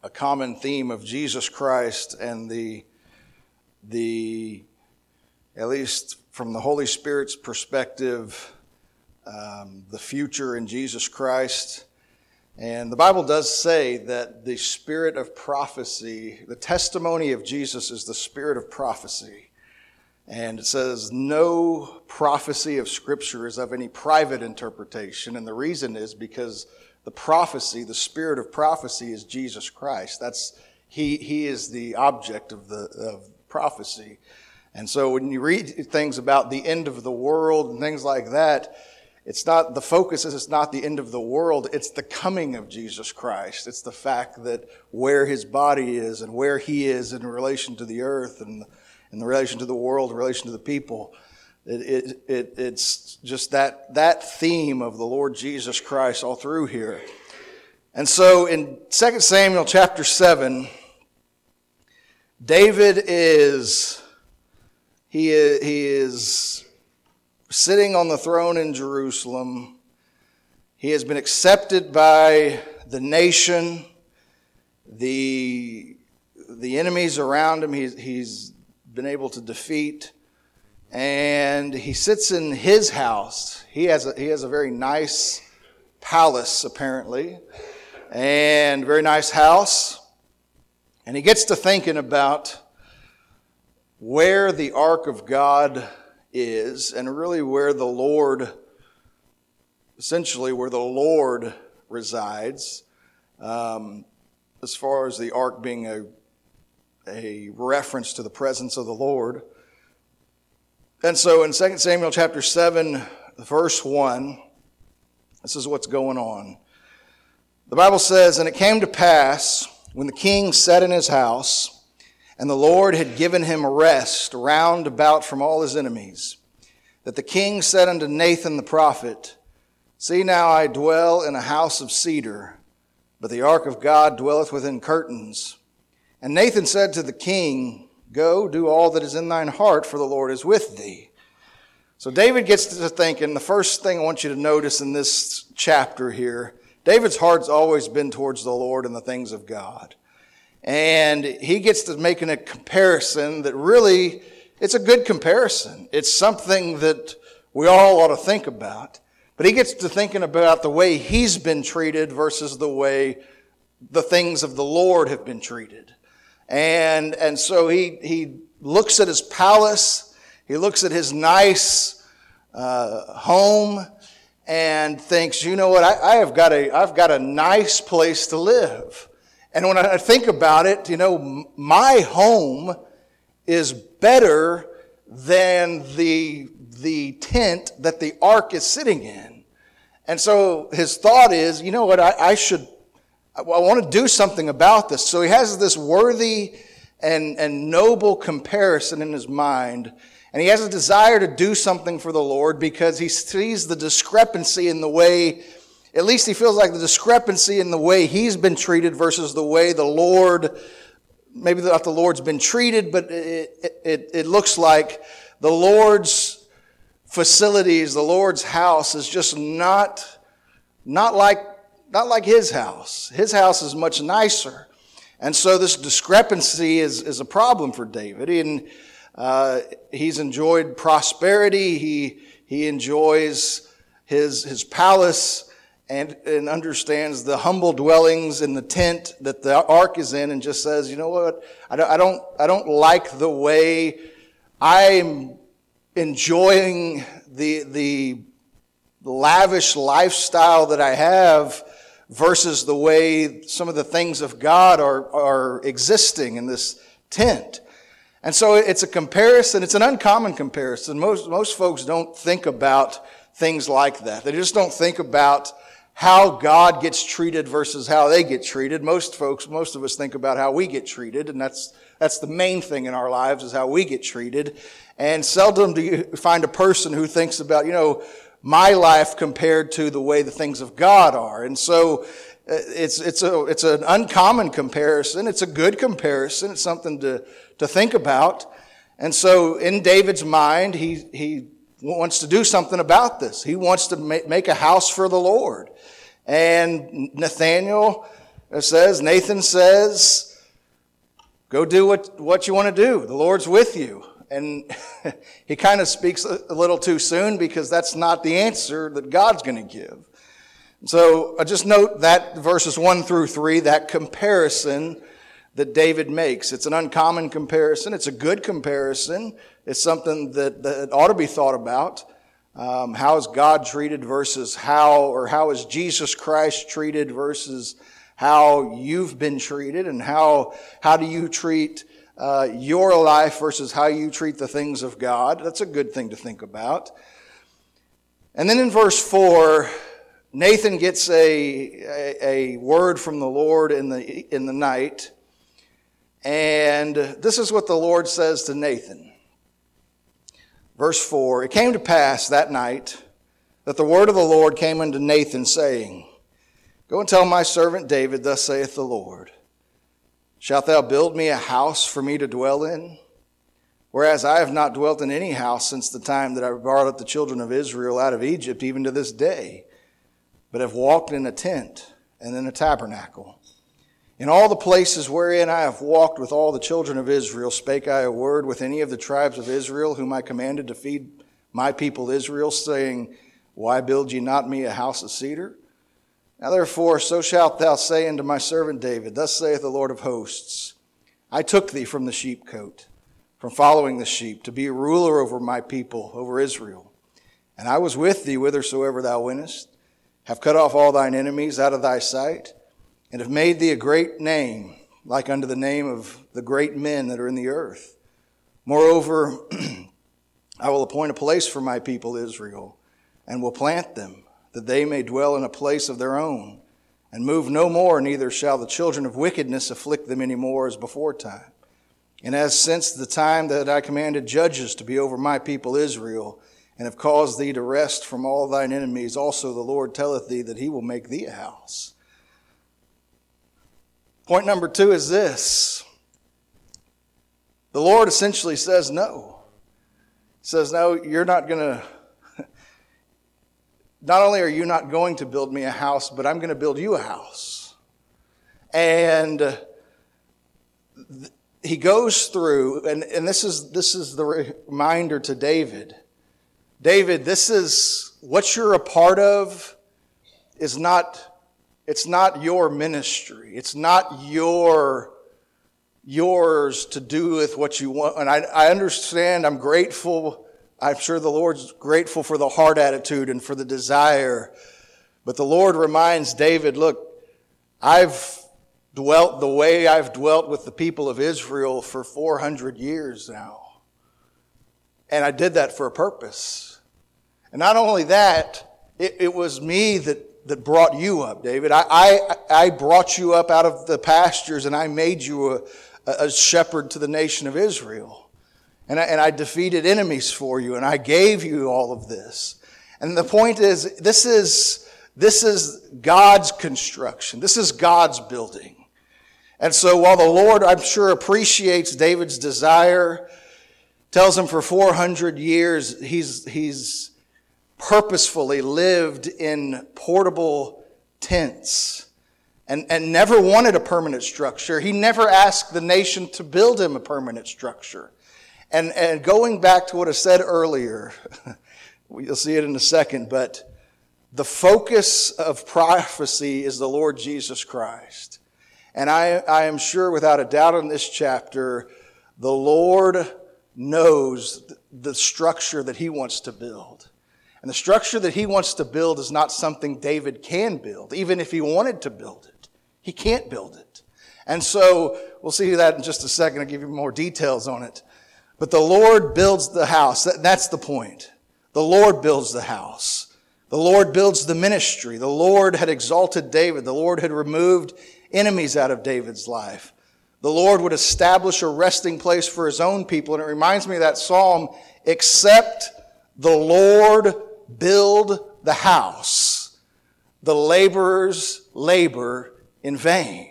a common theme of Jesus Christ and the at least from the Holy Spirit's perspective, the future in Jesus Christ. And the Bible does say that the spirit of prophecy, the testimony of Jesus is the spirit of prophecy. And it says no prophecy of Scripture is of any private interpretation. And the reason is because the prophecy, the spirit of prophecy is Jesus Christ. He is the object of prophecy. And so when you read things about the end of the world and things like that, it's not, the focus is it's not the end of the world, it's the coming of Jesus Christ. It's the fact that where his body is and where he is in relation to the earth and in relation to the world, in relation to the people. It's just that theme of the Lord Jesus Christ all through here. And so in 2 Samuel chapter 7, David is sitting on the throne in Jerusalem. He has been accepted by the nation, the enemies around him. He's been able to defeat, and he sits in his house. He has a very nice palace, apparently, and very nice house. And he gets to thinking about where the ark of God is, and really where the Lord resides, as far as the ark being a reference to the presence of the Lord. And so in 2 Samuel chapter 7, verse 1, this is what's going on. The Bible says, "And it came to pass, when the king sat in his house, and the Lord had given him rest round about from all his enemies, that the king said unto Nathan the prophet, See now I dwell in a house of cedar, but the ark of God dwelleth within curtains. And Nathan said to the king, Go, do all that is in thine heart, for the Lord is with thee." So David gets to thinking, the first thing I want you to notice in this chapter here, David's heart's always been towards the Lord and the things of God. And he gets to making a comparison that really, it's a good comparison. It's something that we all ought to think about. But he gets to thinking about the way he's been treated versus the way the things of the Lord have been treated. And so he looks at his palace, he looks at his nice home, and thinks, you know what, I've got a nice place to live. And when I think about it, you know, my home is better than the tent that the ark is sitting in. And so his thought is, you know what, I want to do something about this. So he has this worthy and noble comparison in his mind. And he has a desire to do something for the Lord because he sees the discrepancy in the way, at least he feels like the discrepancy in the way he's been treated versus the way the Lord, maybe not the Lord's been treated, but it looks like the Lord's facilities, the Lord's house is just not like his house. His house is much nicer. And so this discrepancy is a problem for David. And he's enjoyed prosperity. He enjoys his palace and understands the humble dwellings in the tent that the ark is in, and just says, you know what, I don't like the way I'm enjoying the lavish lifestyle that I have versus the way some of the things of God are existing in this tent. And so it's a comparison. It's an uncommon comparison. Most folks don't think about things like that. They just don't think about how God gets treated versus how they get treated. Most of us think about how we get treated, and that's the main thing in our lives is how we get treated. And seldom do you find a person who thinks about, you know, my life compared to the way the things of God are. And so it's an uncommon comparison. It's a good comparison. It's something to think about. And so in David's mind, he wants to do something about this. He wants to make a house for the Lord. And Nathaniel It says, Nathan says, go do what you want to do. The Lord's with you. And he kind of speaks a little too soon because that's not the answer that God's going to give. So I just note that verses 1 through 3, that comparison that David makes. It's an uncommon comparison. It's a good comparison. It's something that ought to be thought about. How is God treated versus how is Jesus Christ treated versus how you've been treated, and how do you treat your life versus how you treat the things of God. That's a good thing to think about. And then in verse 4, Nathan gets a word from the Lord in the night. And this is what the Lord says to Nathan. Verse 4, it came to pass that night that the word of the Lord came unto Nathan, saying, Go and tell my servant David, thus saith the Lord, Shalt thou build me a house for me to dwell in? Whereas I have not dwelt in any house since the time that I brought up the children of Israel out of Egypt, even to this day, but have walked in a tent and in a tabernacle. In all the places wherein I have walked with all the children of Israel, spake I a word with any of the tribes of Israel, whom I commanded to feed my people Israel, saying, Why build ye not me a house of cedar? Now therefore, so shalt thou say unto my servant David, Thus saith the Lord of hosts, I took thee from the sheepcote, from following the sheep, to be a ruler over my people, over Israel. And I was with thee whithersoever thou wentest, have cut off all thine enemies out of thy sight, and have made thee a great name, like unto the name of the great men that are in the earth. Moreover, I will appoint a place for my people Israel, and will plant them, that they may dwell in a place of their own, and move no more, neither shall the children of wickedness afflict them any more as before time. And as since the time that I commanded judges to be over my people Israel, and have caused thee to rest from all thine enemies, also the Lord telleth thee that he will make thee a house. Point number 2 is this. The Lord essentially says no. He says, no, you're not going to... Not only are you not going to build me a house, but I'm going to build you a house. And he goes through, and this is the reminder to David. David, this is what you're a part of it's not your ministry. It's not yours to do with what you want. And I understand, I'm grateful. I'm sure the Lord's grateful for the heart attitude and for the desire. But the Lord reminds David, look, I've dwelt the way I've dwelt with the people of Israel for 400 years now. And I did that for a purpose. And not only that, it was me that brought you up, David. I brought you up out of the pastures, and I made you a shepherd to the nation of Israel. And I defeated enemies for you, and I gave you all of this. And the point is, this is God's construction. This is God's building. And so while the Lord, I'm sure, appreciates David's desire, tells him for 400 years he's purposefully lived in portable tents and never wanted a permanent structure. He never asked the nation to build him a permanent structure. And going back to what I said earlier, you'll see it in a second, but the focus of prophecy is the Lord Jesus Christ. And I am sure without a doubt in this chapter, the Lord knows the structure that he wants to build. And the structure that he wants to build is not something David can build. Even if he wanted to build it, he can't build it. And so we'll see that in just a second. I'll give you more details on it. But the Lord builds the house. That's the point. The Lord builds the house. The Lord builds the ministry. The Lord had exalted David. The Lord had removed enemies out of David's life. The Lord would establish a resting place for his own people. And it reminds me of that psalm, except the Lord build the house, the laborers labor in vain.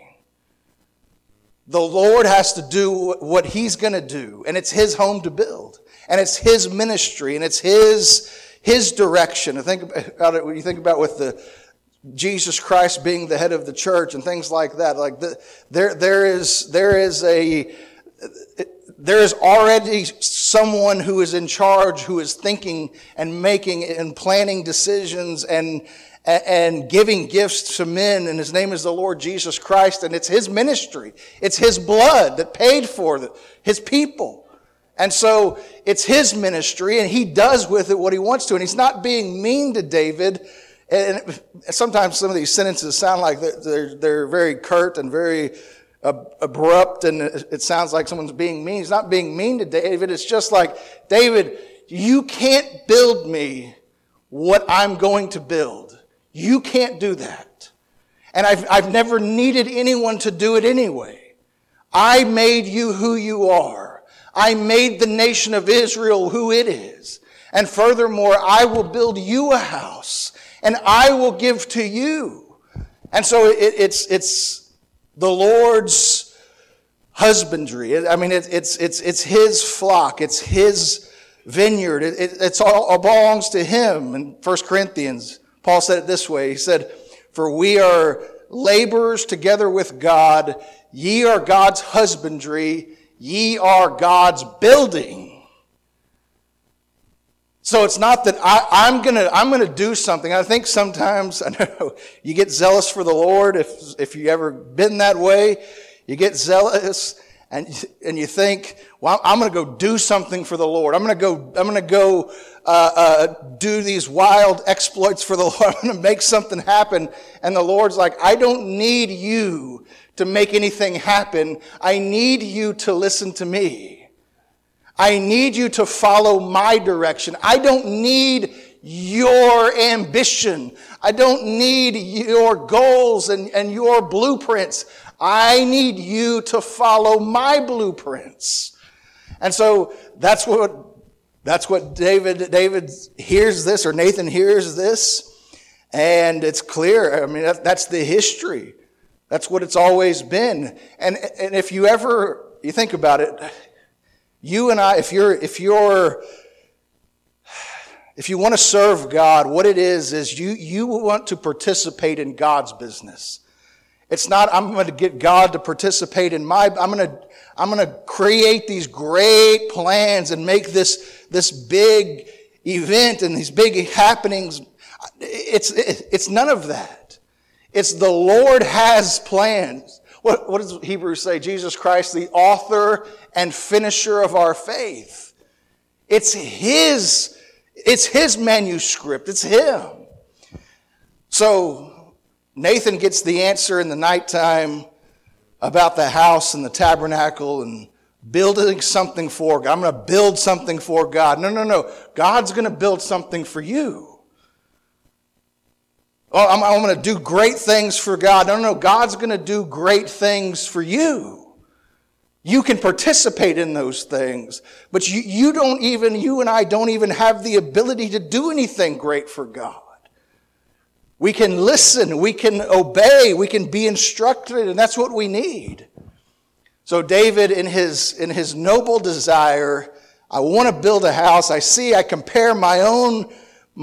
The Lord has to do what he's going to do, and it's his home to build, and it's his ministry, and it's his direction. I think about it when you think about with Jesus Christ being the head of the church and things like that. Like there is already someone who is in charge, who is thinking and making and planning decisions and giving gifts to men, and his name is the Lord Jesus Christ, and it's his ministry. It's his blood that paid for his people. And so it's his ministry, and he does with it what he wants to. And he's not being mean to David. And sometimes some of these sentences sound like they're very curt and very abrupt, and it sounds like someone's being mean. He's not being mean to David. It's just like, David, you can't build me what I'm going to build. You can't do that. And I've never needed anyone to do it anyway. I made you who you are. I made the nation of Israel who it is. And furthermore, I will build you a house, and I will give to you. And so it's the Lord's husbandry. I mean, it's his flock. It's his vineyard. It's all belongs to him. In 1 Corinthians, Paul said it this way. He said, "For we are laborers together with God. Ye are God's husbandry. Ye are God's building." So it's not that I'm gonna do something. I think sometimes, I know you get zealous for the Lord. If you ever been that way, you get zealous and you think, well, I'm gonna go do something for the Lord. I'm gonna go do these wild exploits for the Lord. I'm gonna make something happen. And the Lord's like, I don't need you to make anything happen. I need you to listen to me. I need you to follow my direction. I don't need your ambition. I don't need your goals and your blueprints. I need you to follow my blueprints. And so that's what David hears this, or Nathan hears this, and it's clear. I mean, that's the history. That's what it's always been. And if you think about it, you and I, if you want to serve God, what it is you want to participate in God's business. It's not, I'm going to get God to participate in I'm going to create these great plans and make this big event and these big happenings. It's none of that. It's the Lord has plans. What does Hebrews say? Jesus Christ, the author and finisher of our faith. It's his manuscript. It's him. So Nathan gets the answer in the nighttime about the house and the tabernacle and building something for God. I'm going to build something for God. No. God's going to build something for you. Oh, I'm going to do great things for God. No. God's going to do great things for you. You can participate in those things, but you and I don't even have the ability to do anything great for God. We can listen, we can obey, we can be instructed, and that's what we need. So David, in his noble desire, I want to build a house. I compare my own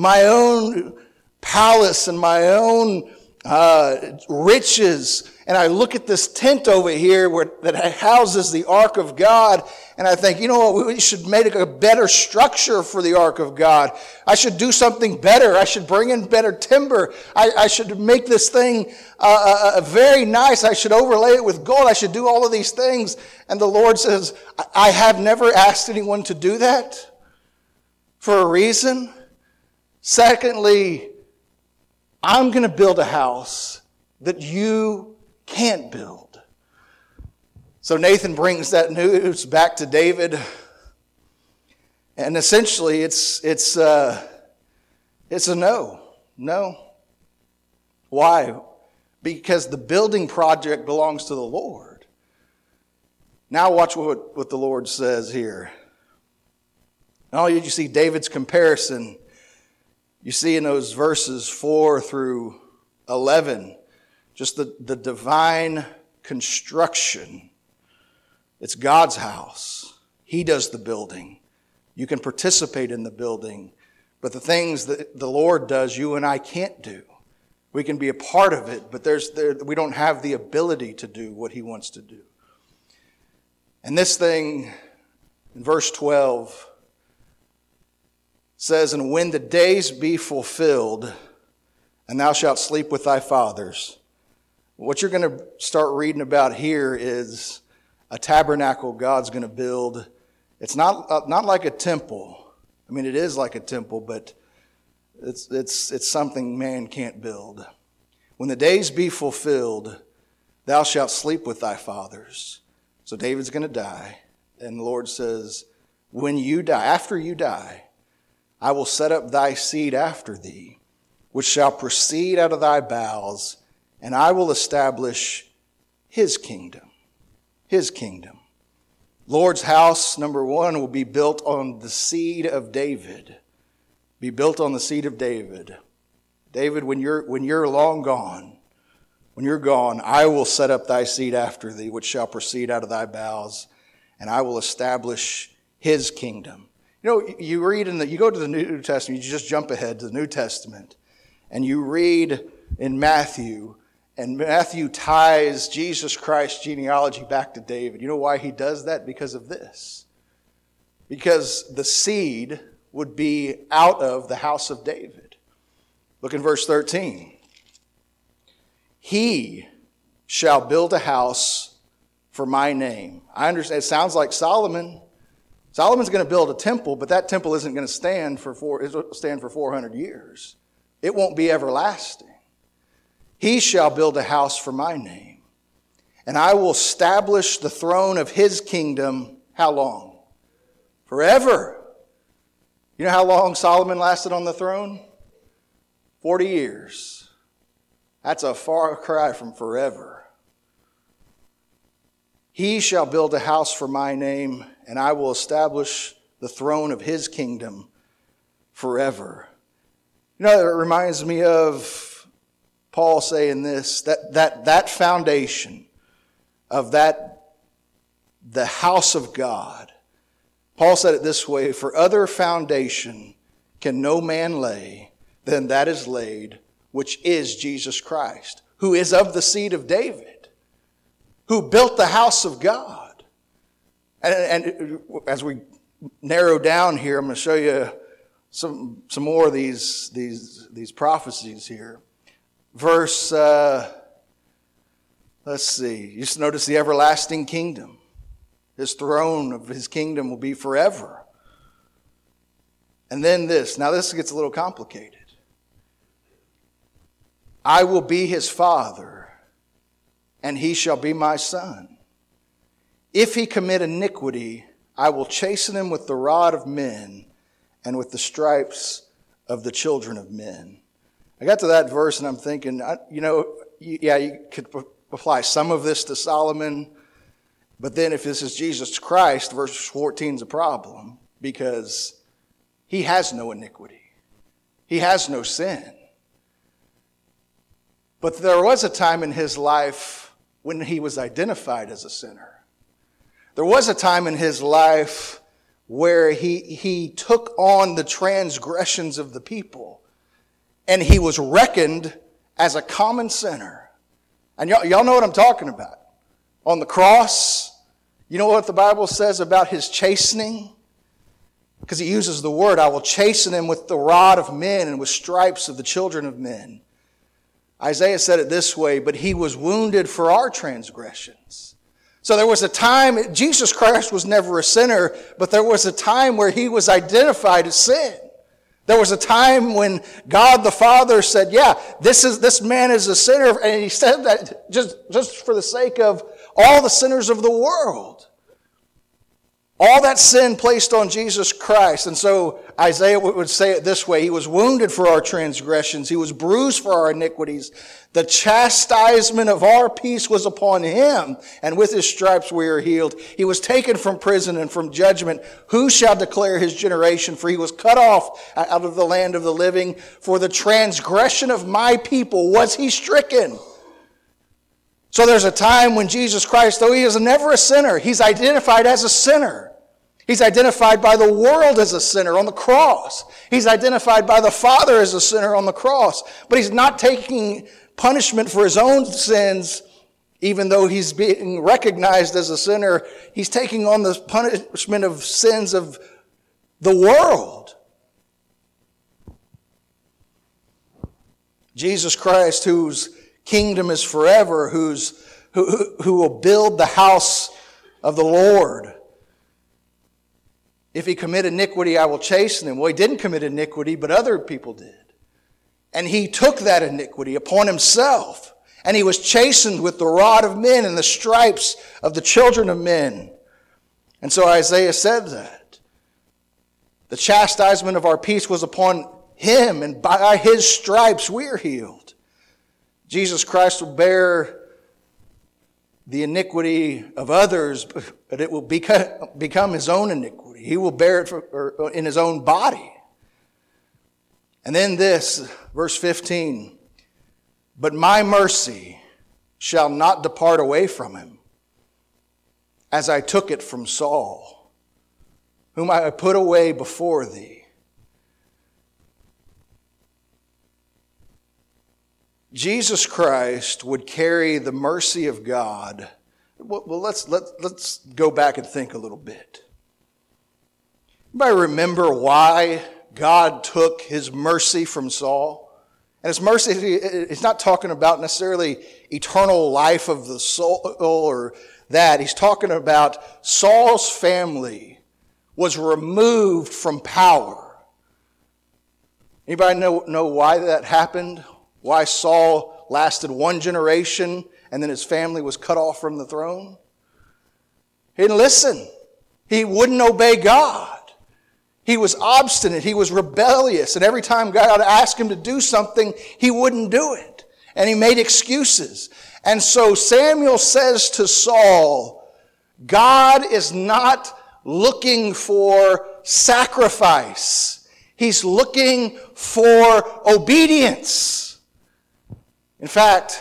palace and my own riches, and I look at this tent over here that houses the Ark of God, and I think, you know what, we should make a better structure for the Ark of God. I should do something better. I should bring in better timber. I should make this thing very nice. I should overlay it with gold. I should do all of these things. And the Lord says, I have never asked anyone to do that for a reason. Secondly, I'm going to build a house that you can't build. So Nathan brings that news back to David, and essentially it's a no. No. Why? Because the building project belongs to the Lord. Now watch what the Lord says here. Not only did you see David's comparison, you see in those verses 4 through 11, just the divine construction. It's God's house. He does the building. You can participate in the building. But the things that the Lord does, you and I can't do. We can be a part of it, but we don't have the ability to do what he wants to do. And this thing, in verse 12, says, "And when the days be fulfilled, and thou shalt sleep with thy fathers." What you're going to start reading about here is a tabernacle God's going to build. It's not like a temple. I mean, it is like a temple, but it's something man can't build. "When the days be fulfilled, thou shalt sleep with thy fathers." So David's going to die. And the Lord says, "When you die, after you die, I will set up thy seed after thee, which shall proceed out of thy bowels, and I will establish his kingdom." His kingdom. Lord's house, number one, will be built on the seed of David. Be built on the seed of David. David, when you're long gone, when you're gone, I will set up thy seed after thee, which shall proceed out of thy bowels, and I will establish his kingdom. You know, you read you go to the New Testament, you just jump ahead to the New Testament, and you read in Matthew, and Matthew ties Jesus Christ's genealogy back to David. You know why he does that? Because of this. Because the seed would be out of the house of David. Look in verse 13. "He shall build a house for my name." I understand, it sounds like Solomon. Solomon's going to build a temple, but that temple isn't going to stand for 400 years. It won't be everlasting. "He shall build a house for my name, and I will establish the throne of his kingdom." How long? Forever. You know how long Solomon lasted on the throne? 40 years. That's a far cry from forever. "He shall build a house for my name, and I will establish the throne of his kingdom forever." You know, it reminds me of Paul saying this, that foundation of the house of God. Paul said it this way, "For other foundation can no man lay than that is laid, which is Jesus Christ, who is of the seed of David, who built the house of God." And as we narrow down here, I'm going to show you some more of these prophecies here. Verse, let's see. You just notice the everlasting kingdom. His throne of his kingdom will be forever. And then this. Now this gets a little complicated. "I will be his father, and he shall be my son. If he commit iniquity, I will chasten him with the rod of men and with the stripes of the children of men." I got to that verse and I'm thinking, you could apply some of this to Solomon, but then if this is Jesus Christ, verse 14 is a problem because he has no iniquity. He has no sin. But there was a time in his life when he was identified as a sinner. There was a time in his life where he took on the transgressions of the people. And he was reckoned as a common sinner. And y'all know what I'm talking about. On the cross, you know what the Bible says about his chastening? Because he uses the word, "I will chasten him with the rod of men and with stripes of the children of men." Isaiah said it this way, "But he was wounded for our transgressions." So there was a time, Jesus Christ was never a sinner, but there was a time where he was identified as sin. There was a time when God the Father said, "Yeah, this man is a sinner," and he said that just for the sake of all the sinners of the world. All that sin placed on Jesus Christ. And so Isaiah would say it this way, "He was wounded for our transgressions. He was bruised for our iniquities. The chastisement of our peace was upon him, and with his stripes we are healed. He was taken from prison and from judgment. Who shall declare his generation? For he was cut off out of the land of the living. For the transgression of my people was he stricken." So there's a time when Jesus Christ, though he is never a sinner, he's identified as a sinner. He's identified by the world as a sinner on the cross. He's identified by the Father as a sinner on the cross. But he's not taking punishment for his own sins, even though he's being recognized as a sinner. He's taking on the punishment of sins of the world. Jesus Christ, whose kingdom is forever, who will build the house of the Lord. If he commit iniquity, I will chasten him. Well, he didn't commit iniquity, but other people did. And he took that iniquity upon himself. And he was chastened with the rod of men and the stripes of the children of men. And so Isaiah said that. The chastisement of our peace was upon him, and by his stripes we are healed. Jesus Christ will bear the iniquity of others, but it will become his own iniquity. He will bear it in his own body. And then this, verse 15. But my mercy shall not depart away from him, as I took it from Saul, whom I put away before thee. Jesus Christ would carry the mercy of God. Well, let's go back and think a little bit. Anybody remember why God took his mercy from Saul? And his mercy, it's not talking about necessarily eternal life of the soul or that. He's talking about Saul's family was removed from power. Anybody know why that happened? Why Saul lasted one generation and then his family was cut off from the throne? He didn't listen. He wouldn't obey God. He was obstinate. He was rebellious. And every time God asked him to do something, he wouldn't do it. And he made excuses. And so Samuel says to Saul, God is not looking for sacrifice. He's looking for obedience. In fact,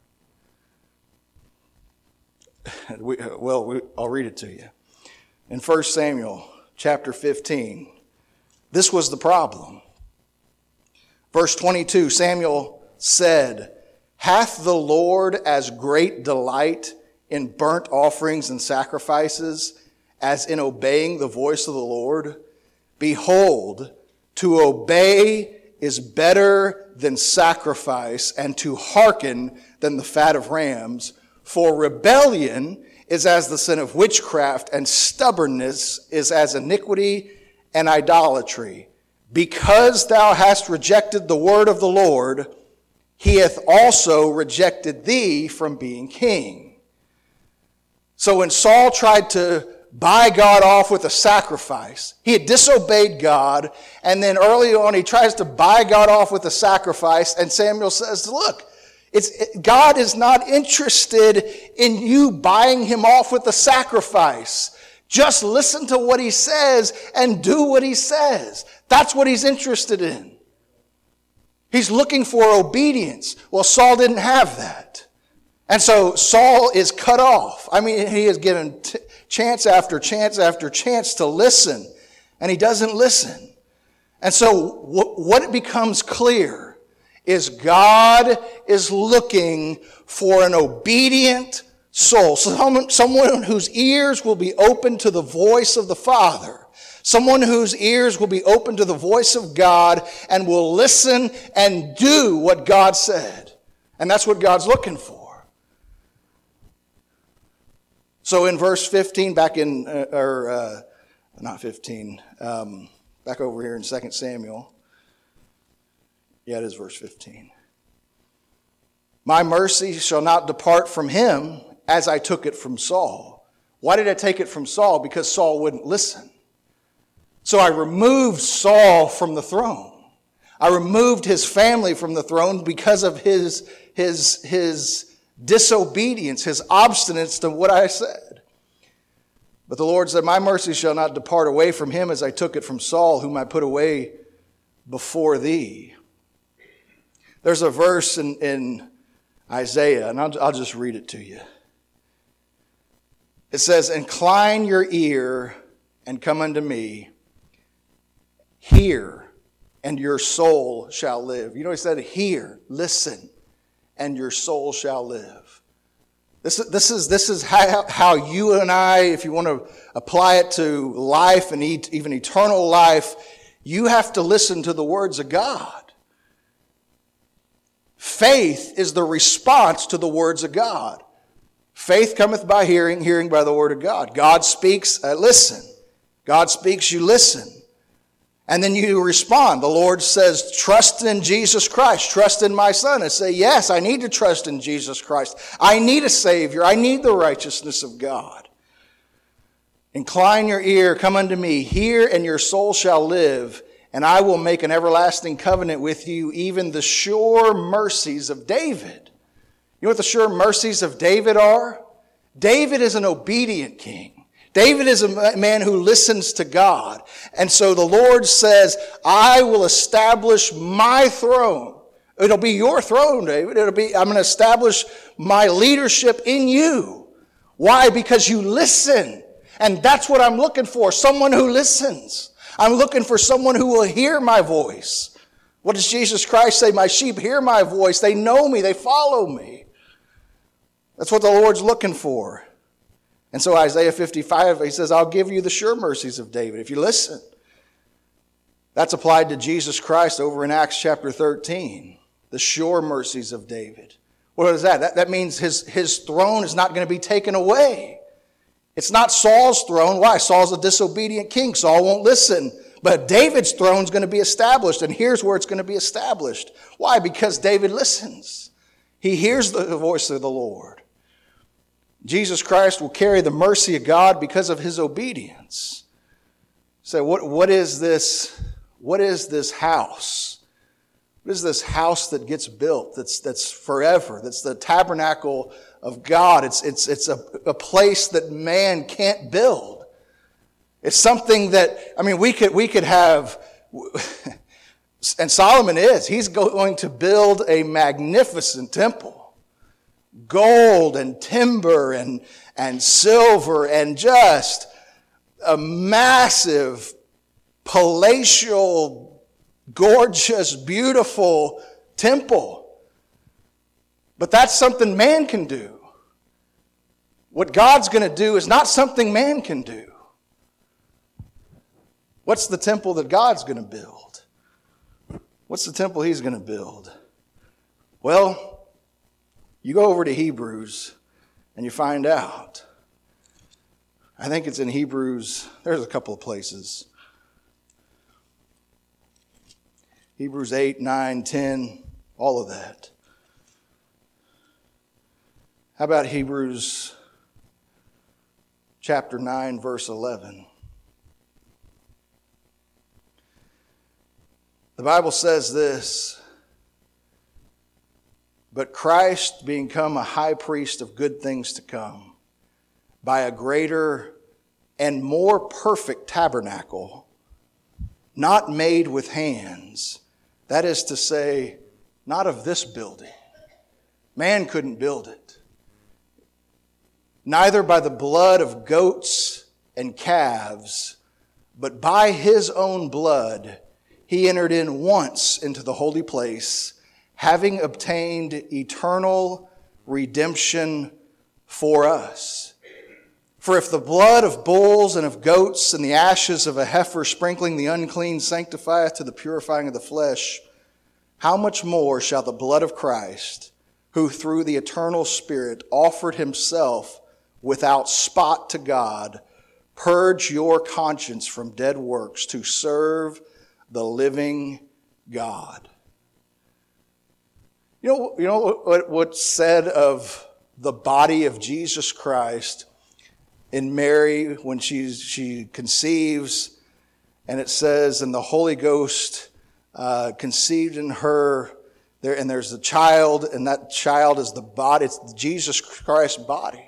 I'll read it to you. In 1 Samuel chapter 15, this was the problem. Verse 22, Samuel said, hath the Lord as great delight in burnt offerings and sacrifices as in obeying the voice of the Lord? Behold, to obey is better than sacrifice, and to hearken than the fat of rams. For rebellion is as the sin of witchcraft, and stubbornness is as iniquity and idolatry. Because thou hast rejected the word of the Lord, he hath also rejected thee from being king. So when Saul tried to buy God off with a sacrifice, he had disobeyed God, and then early on he tries to buy God off with a sacrifice, and Samuel says, look, God is not interested in you buying him off with a sacrifice. Just listen to what he says and do what he says. That's what he's interested in. He's looking for obedience. Well, Saul didn't have that. And so Saul is cut off. I mean, he is given chance after chance after chance to listen, and he doesn't listen. And so what becomes clear is God is looking for an obedient soul. Someone whose ears will be open to the voice of the Father. Someone whose ears will be open to the voice of God and will listen and do what God said. And that's what God's looking for. So in verse 15, back over here in 2 Samuel. Yeah, it is verse 15. My mercy shall not depart from him as I took it from Saul. Why did I take it from Saul? Because Saul wouldn't listen. So I removed Saul from the throne. I removed his family from the throne because of his disobedience, his obstinance to what I said. But the Lord said, my mercy shall not depart away from him as I took it from Saul, whom I put away before thee. There's a verse in Isaiah, and I'll just read it to you. It says, incline your ear and come unto me. Hear, and your soul shall live. You know, he said, hear, listen, and your soul shall live. This is how you and I, if you want to apply it to life and even eternal life, you have to listen to the words of God. Faith is the response to the words of God. Faith cometh by hearing, hearing by the word of God. God speaks, listen. God speaks, you listen. And then you respond. The Lord says, trust in Jesus Christ. Trust in my Son. And say, yes, I need to trust in Jesus Christ. I need a Savior. I need the righteousness of God. Incline your ear, come unto me. Hear, and your soul shall live. And I will make an everlasting covenant with you, even the sure mercies of David. You know what the sure mercies of David are? David is an obedient king. David is a man who listens to God. And so the Lord says, I will establish my throne. It'll be your throne, David. I'm going to establish my leadership in you. Why? Because you listen. And that's what I'm looking for, someone who listens. I'm looking for someone who will hear my voice. What does Jesus Christ say? My sheep hear my voice. They know me. They follow me. That's what the Lord's looking for. And so Isaiah 55, he says, I'll give you the sure mercies of David if you listen. That's applied to Jesus Christ over in Acts chapter 13. The sure mercies of David. What is that? That means his throne is not going to be taken away. It's not Saul's throne. Why? Saul's a disobedient king. Saul won't listen. But David's throne is going to be established. And here's where it's going to be established. Why? Because David listens. He hears the voice of the Lord. Jesus Christ will carry the mercy of God because of his obedience. So what is this? What is this house? What is this house that gets built that's forever? That's the tabernacle of God. It's a place that man can't build. It's something that, we could have, and Solomon he's going to build a magnificent temple. Gold and timber and silver and just a massive, palatial, gorgeous, beautiful temple. But that's something man can do. What God's going to do is not something man can do. What's the temple that God's going to build? What's the temple he's going to build? Well, you go over to Hebrews and you find out. I think it's in Hebrews. There's a couple of places. Hebrews 8, 9, 10, all of that. How about Hebrews chapter 9, verse 11? The Bible says this. But Christ, being come a high priest of good things to come, by a greater and more perfect tabernacle, not made with hands, that is to say, not of this building. Man couldn't build it. Neither by the blood of goats and calves, but by his own blood, he entered in once into the holy place, having obtained eternal redemption for us. For if the blood of bulls and of goats and the ashes of a heifer sprinkling the unclean sanctifieth to the purifying of the flesh, how much more shall the blood of Christ, who through the eternal Spirit offered himself without spot to God, purge your conscience from dead works to serve the living God. You know what's said of the body of Jesus Christ in Mary when she conceives, and it says, and the Holy Ghost conceived in her, and there's a child, and that child is the body, it's Jesus Christ's body.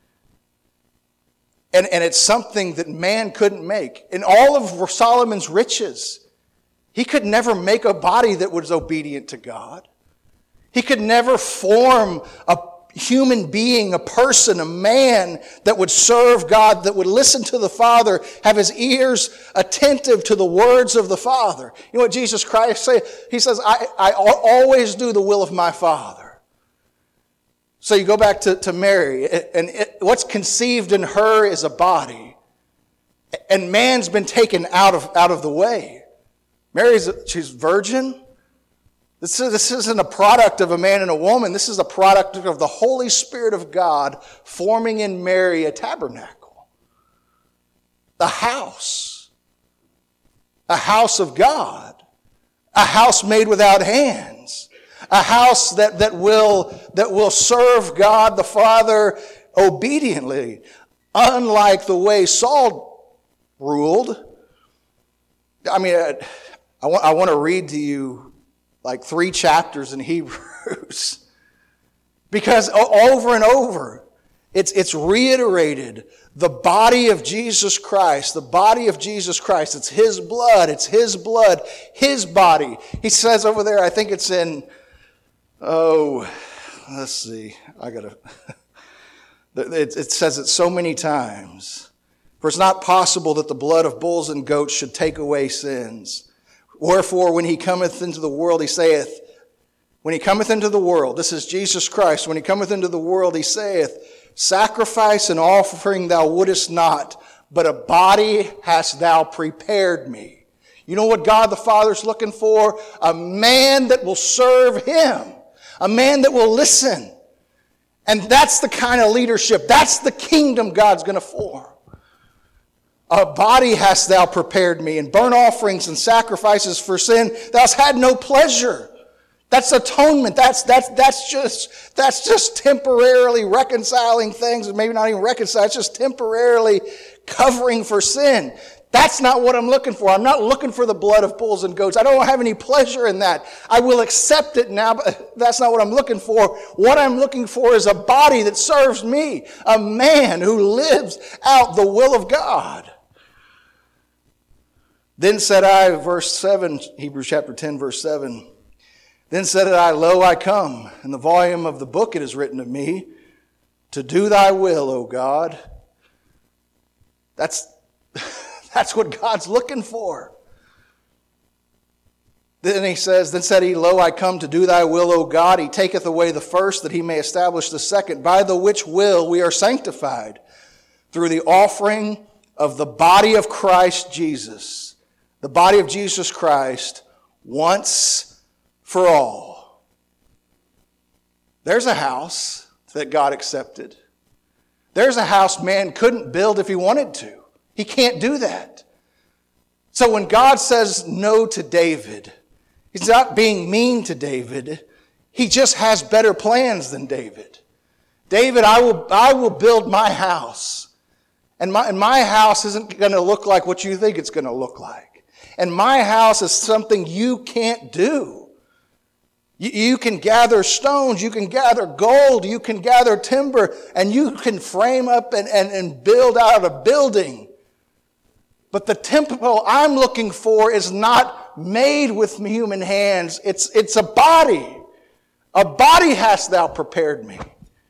And it's something that man couldn't make. In all of Solomon's riches, he could never make a body that was obedient to God. He could never form human being, a person, a man that would serve God, that would listen to the Father, have his ears attentive to the words of the Father. You know what Jesus Christ said? He says, I always do the will of my Father. So you go back to Mary, and what's conceived in her is a body. And man's been taken out of the way. She's virgin. This isn't a product of a man and a woman. This is a product of the Holy Spirit of God forming in Mary a tabernacle. A house of God. A house made without hands. A house that will serve God the Father obediently. Unlike the way Saul ruled. I mean, I want to read to you like 3 chapters in Hebrews. Because over and over, it's reiterated. The body of Jesus Christ, the body of Jesus Christ, it's His blood, His body. He says over there, I think it's in, let's see, it says it so many times. For it's not possible that the blood of bulls and goats should take away sins. Wherefore, when he cometh into the world, he saith, when he cometh into the world, this is Jesus Christ, when he cometh into the world, he saith, sacrifice and offering thou wouldest not, but a body hast thou prepared me. You know what God the Father's looking for? A man that will serve Him. A man that will listen. And that's the kind of leadership, that's the kingdom God's going to form. A body hast thou prepared me, and burnt offerings and sacrifices for sin thou hast had no pleasure. That's atonement. That's just temporarily reconciling things, and maybe not even reconcile. It's just temporarily covering for sin. That's not what I'm looking for. I'm not looking for the blood of bulls and goats. I don't have any pleasure in that. I will accept it now, but that's not what I'm looking for. What I'm looking for is a body that serves me, a man who lives out the will of God. Then said I, verse 7, Hebrews chapter 10, verse 7, then said I, lo, I come. In the volume of the book it is written of me, to do thy will, O God. That's what God's looking for. Then he says, then said he, lo, I come to do thy will, O God. He taketh away the first, that he may establish the second, by the which will we are sanctified, through the offering of the body of Christ Jesus. The body of Jesus Christ, once for all. There's a house that God accepted. There's a house man couldn't build if he wanted to. He can't do that. So when God says no to David, He's not being mean to David. He just has better plans than David. David, I will build my house. And my house isn't going to look like what you think it's going to look like. And my house is something you can't do. You can gather stones, you can gather gold, you can gather timber, and you can frame up and build out a building. But the temple I'm looking for is not made with human hands. It's a body. A body hast thou prepared me.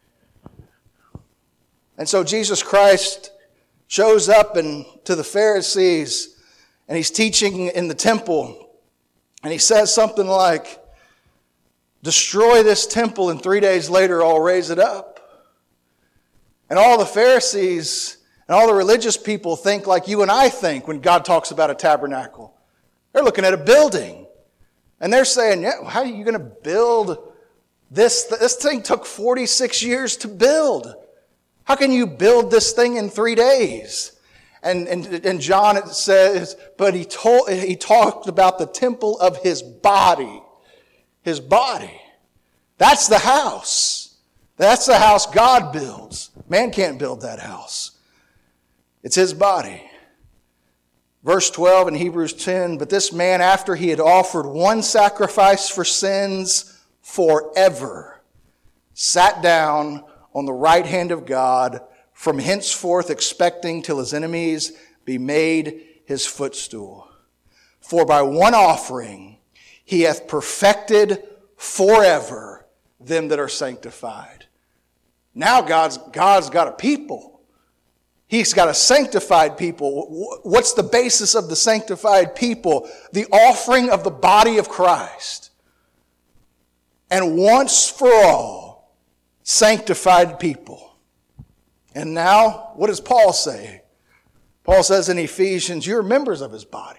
And so Jesus Christ shows up to the Pharisees, and he's teaching in the temple, and he says something like, destroy this temple, and 3 days later I'll raise it up. And all the Pharisees and all the religious people think like you and I think when God talks about a tabernacle. They're looking at a building, and they're saying, yeah, how are you going to build this? This thing took 46 years to build. How can you build this thing in 3 days? And John, it says, but he talked about the temple of his body. His body. That's the house. That's the house God builds. Man can't build that house. It's His body. Verse 12 in Hebrews 10, but this man, after he had offered one sacrifice for sins forever, sat down on the right hand of God, from henceforth expecting till his enemies be made his footstool. For by one offering He hath perfected forever them that are sanctified. Now God's got a people. He's got a sanctified people. What's the basis of the sanctified people? The offering of the body of Christ. And once for all, sanctified people. And now, what does Paul say? Paul says in Ephesians, you're members of his body.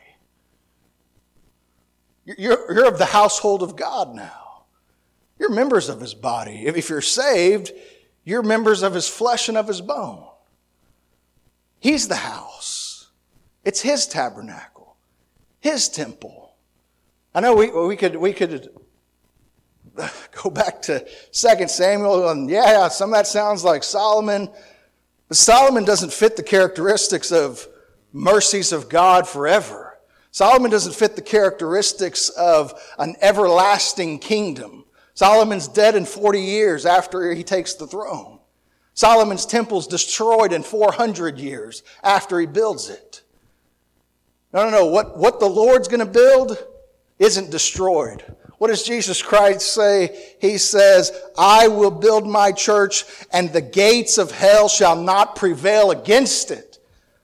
You're of the household of God now. You're members of his body. If you're saved, you're members of his flesh and of his bone. He's the house. It's his tabernacle, his temple. I know we could go back to 2 Samuel, and some of that sounds like Solomon. But Solomon doesn't fit the characteristics of mercies of God forever. Solomon doesn't fit the characteristics of an everlasting kingdom. Solomon's dead in 40 years after he takes the throne. Solomon's temple's destroyed in 400 years after he builds it. No. What the Lord's going to build isn't destroyed. What does Jesus Christ say? He says, I will build my church, and the gates of hell shall not prevail against it.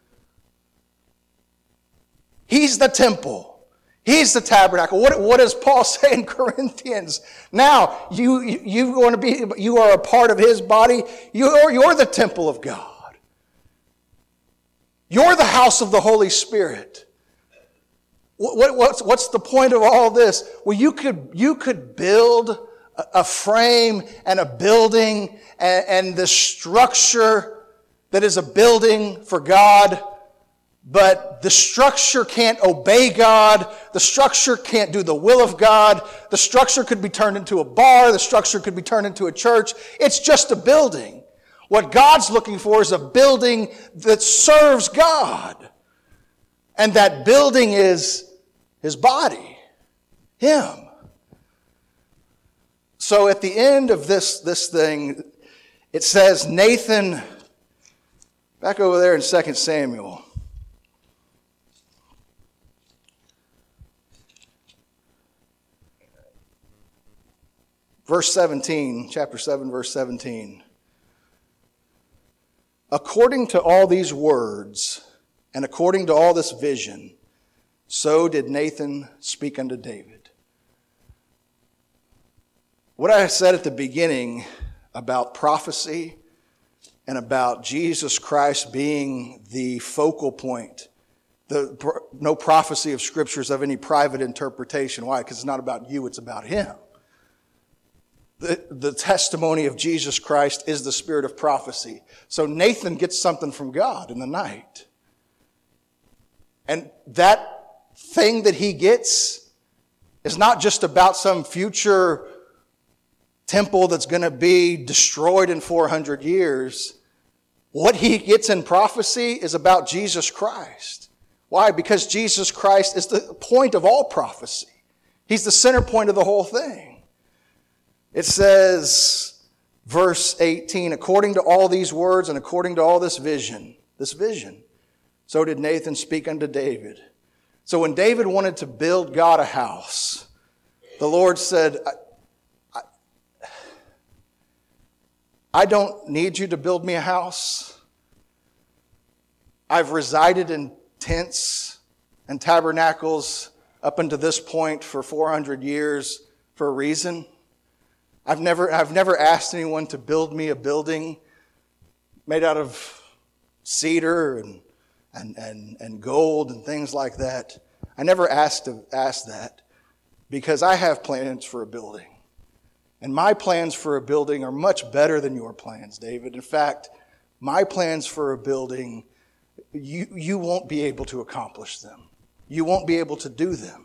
He's the temple. He's the tabernacle. What does Paul say in Corinthians? Now, you are a part of his body. You're the temple of God. You're the house of the Holy Spirit. What's the point of all this? Well, you could build a frame and a building and the structure that is a building for God, but the structure can't obey God. The structure can't do the will of God. The structure could be turned into a bar. The structure could be turned into a church. It's just a building. What God's looking for is a building that serves God. And that building is his body, him. So at the end of this thing, it says Nathan, back over there in 2 Samuel. Verse 17, chapter 7, verse 17. According to all these words, and according to all this vision, so did Nathan speak unto David. What I said at the beginning about prophecy and about Jesus Christ being the focal point, no prophecy of Scripture is of any private interpretation. Why? Because it's not about you, it's about him. The testimony of Jesus Christ is the spirit of prophecy. So Nathan gets something from God in the night. And that thing that he gets is not just about some future temple that's going to be destroyed in 400 years. What he gets in prophecy is about Jesus Christ. Why? Because Jesus Christ is the point of all prophecy. He's the center point of the whole thing. It says, verse 18, according to all these words and according to all this vision, so did Nathan speak unto David. So when David wanted to build God a house, the Lord said, I don't need you to build me a house. I've resided in tents and tabernacles up until this point for 400 years for a reason. I've never asked anyone to build me a building made out of cedar and gold and things like that. I never asked that because I have plans for a building. And my plans for a building are much better than your plans, David. In fact, my plans for a building, you won't be able to accomplish them. You won't be able to do them.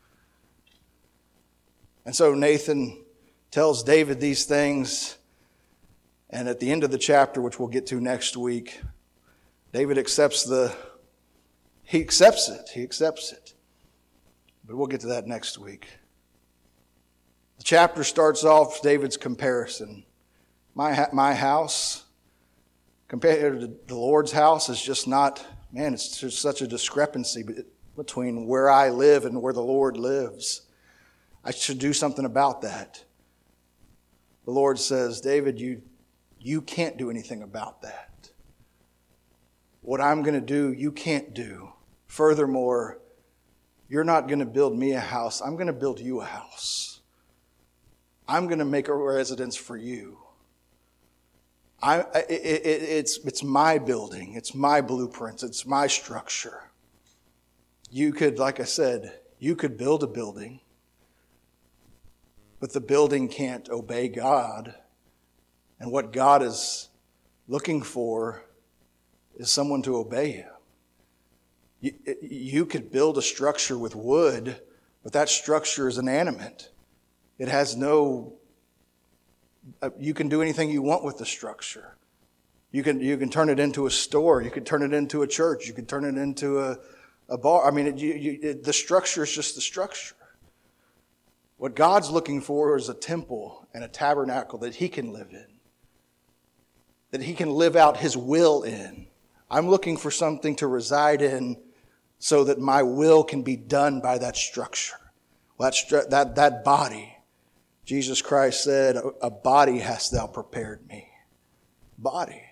And so Nathan tells David these things, and at the end of the chapter, which we'll get to next week, David accepts it. He accepts it. But we'll get to that next week. The chapter starts off with David's comparison. My house compared to the Lord's house is just not, it's just such a discrepancy between where I live and where the Lord lives. I should do something about that. The Lord says, David, You can't do anything about that. What I'm going to do, you can't do. Furthermore, you're not going to build me a house. I'm going to build you a house. I'm going to make a residence for you. It's my building. It's my blueprints. It's my structure. You could, like I said, you could build a building, but the building can't obey God. And what God is looking for is someone to obey Him. You could build a structure with wood, but that structure is inanimate. It has no... You can do anything you want with the structure. You can turn it into a store. You can turn it into a church. You can turn it into a bar. I mean, the structure is just the structure. What God's looking for is a temple and a tabernacle that He can live in, that He can live out His will in. I'm looking for something to reside in so that my will can be done by that structure. Well, that body. Jesus Christ said, a body hast thou prepared me. Body.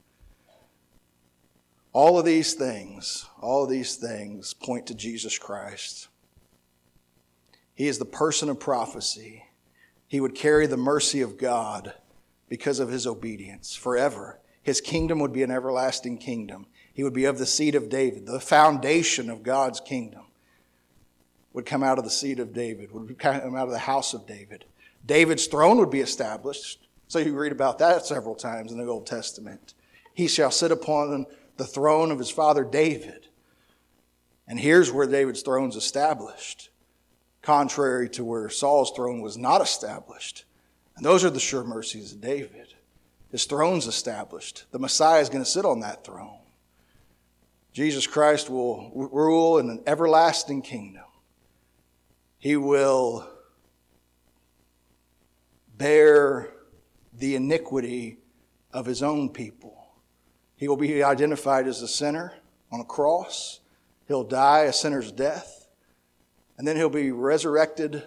All of these things point to Jesus Christ. He is the person of prophecy. He would carry the mercy of God because of His obedience forever. His kingdom would be an everlasting kingdom. He would be of the seed of David. The foundation of God's kingdom would come out of the seed of David, would come out of the house of David. David's throne would be established. So you read about that several times in the Old Testament. He shall sit upon the throne of his father David. And here's where David's throne's established, contrary to where Saul's throne was not established. And those are the sure mercies of David. His throne's established. The Messiah is going to sit on that throne. Jesus Christ will rule in an everlasting kingdom. He will bear the iniquity of His own people. He will be identified as a sinner on a cross. He'll die a sinner's death. And then He'll be resurrected.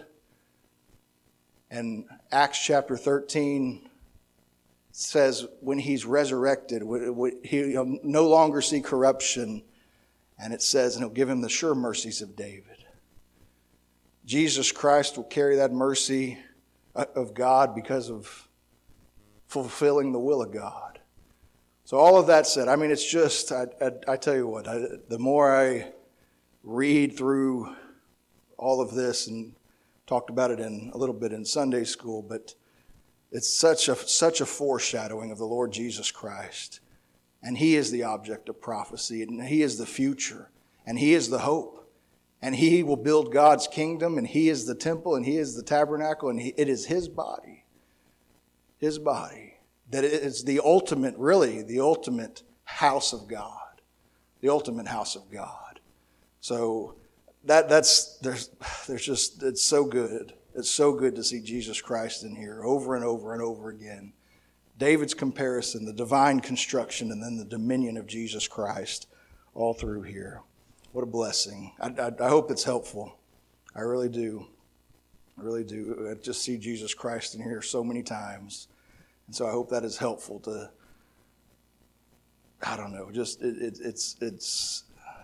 And Acts chapter 13 says when He's resurrected, He'll no longer see corruption. And it says, and He'll give Him the sure mercies of David. Jesus Christ will carry that mercy of God because of fulfilling the will of God. So all of that said, I mean, it's just, I tell you what, the more I read through all of this, and talked about it in a little bit in Sunday school, but it's such a foreshadowing of the Lord Jesus Christ. And He is the object of prophecy, and He is the future, and He is the hope. And He will build God's kingdom, and He is the temple, and He is the tabernacle, and it is His body. His body. That it's the ultimate, really, the ultimate house of God. The ultimate house of God. So there's just, it's so good. It's so good to see Jesus Christ in here over and over and over again. David's comparison, the divine construction, and then the dominion of Jesus Christ all through here. What a blessing. I hope it's helpful. I really do. I really do. I just see Jesus Christ in here so many times. And so I hope that is helpful to, I don't know, just it's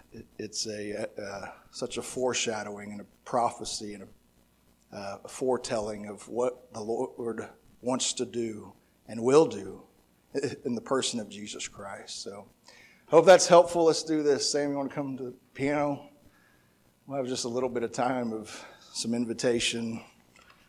such a foreshadowing and a prophecy and a foretelling of what the Lord wants to do and will do in the person of Jesus Christ. So hope that's helpful. Let's do this. Sam, you want to come to the piano? We'll have just a little bit of time of some invitation.